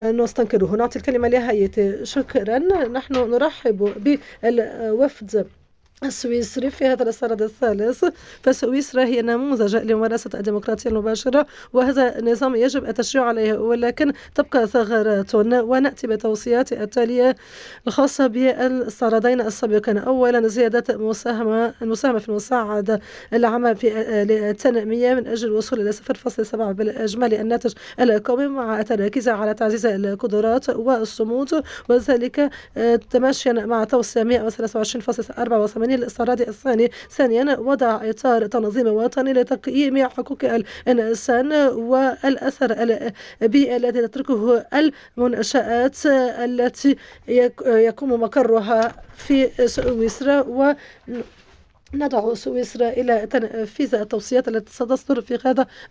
نستنكره. نعطي الكلمة لهايتي. شكرا. نحن نرحب بالوفد السويسري في هذا السرد الثالث. فسويسرا هي نموذج لممارسة الديمقراطية المباشرة، وهذا النظام يجب التشجيع عليه، ولكن تبقى ثغرات، ونأتي بالتوصيات التالية الخاصة بالسردين السابقين. أولا، زيادة المساهمة في المساعدة العامة في التنمية من أجل الوصول إلى 0.7 بالإجمالي الناتج القومي، مع التركيز على تعزيز القدرات والصمود، وذلك تماشيا مع توصية 123.84 للاستعراض الثاني. ثانيا، وضع إطار تنظيم وطني لتقييم حقوق الإنسان والأثر البيئي الذي تتركه المنشآت التي يقوم مقرها في سويسرا، وندعو سويسرا إلى تنفيذ التوصيات التي ستصدر في هذا